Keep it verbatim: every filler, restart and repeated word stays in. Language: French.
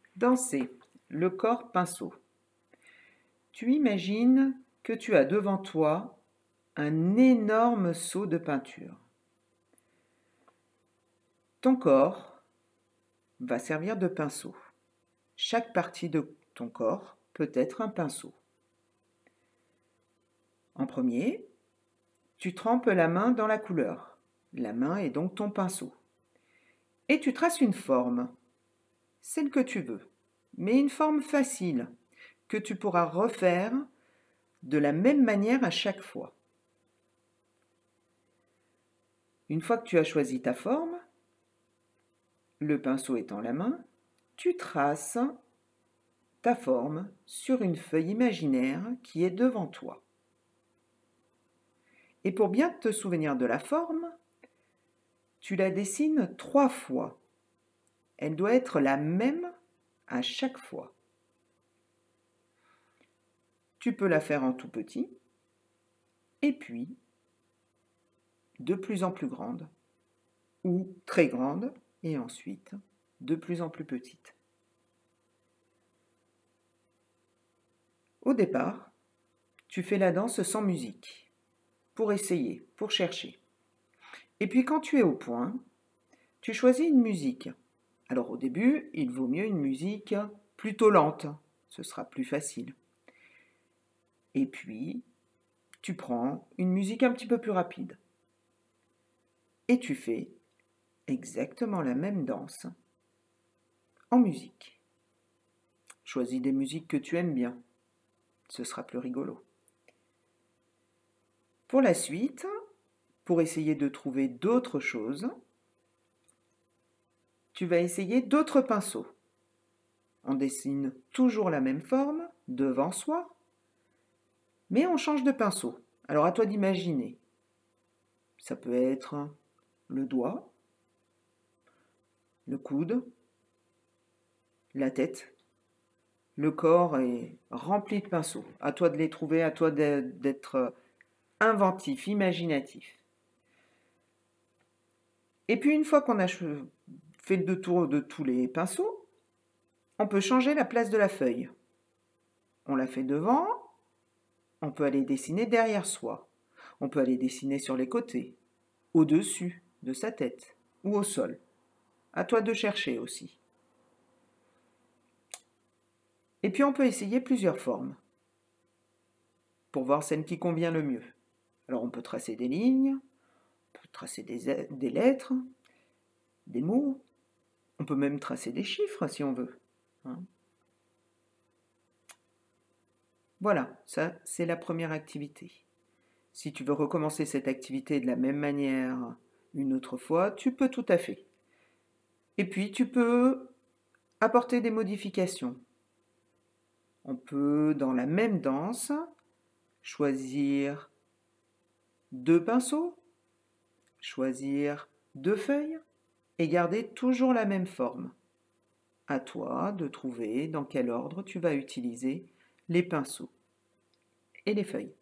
Danser, le corps pinceau. Tu imagines que tu as devant toi un énorme seau de peinture. Ton corps va servir de pinceau. Chaque partie de ton corps peut être un pinceau. En premier, tu trempes la main dans la couleur. La main est donc ton pinceau. Et tu traces une forme, celle que tu veux, mais une forme facile, que tu pourras refaire de la même manière à chaque fois. Une fois que tu as choisi ta forme, le pinceau étant la main, tu traces ta forme sur une feuille imaginaire qui est devant toi. Et pour bien te souvenir de la forme, tu la dessines trois fois. Elle doit être la même à chaque fois. Tu peux la faire en tout petit, et puis de plus en plus grande, ou très grande, et ensuite de plus en plus petite. Au départ, tu fais la danse sans musique, pour essayer, pour chercher. Et puis quand tu es au point, tu choisis une musique. Alors au début, il vaut mieux une musique plutôt lente, ce sera plus facile. Et puis, tu prends une musique un petit peu plus rapide. Et tu fais exactement la même danse en musique. Choisis des musiques que tu aimes bien, ce sera plus rigolo. Pour la suite, pour essayer de trouver d'autres choses, tu vas essayer d'autres pinceaux. On dessine toujours la même forme devant soi, mais on change de pinceau. Alors à toi d'imaginer. Ça peut être le doigt, le coude, la tête. Le corps est rempli de pinceaux. À toi de les trouver, à toi d'être inventif, imaginatif. Et puis une fois qu'on a fait le tour de tous les pinceaux, on peut changer la place de la feuille. On la fait devant, on peut aller dessiner derrière soi. On peut aller dessiner sur les côtés, au-dessus de sa tête ou au sol. À toi de chercher aussi. Et puis on peut essayer plusieurs formes pour voir celle qui convient le mieux. Alors on peut tracer des lignes, on peut tracer des, des lettres, des mots, on peut même tracer des chiffres si on veut. Hein. Voilà, ça c'est la première activité. Si tu veux recommencer cette activité de la même manière une autre fois, tu peux tout à fait. Et puis tu peux apporter des modifications. On peut, dans la même danse, choisir deux pinceaux, choisir deux feuilles et garder toujours la même forme. À toi de trouver dans quel ordre tu vas utiliser les pinceaux et les feuilles.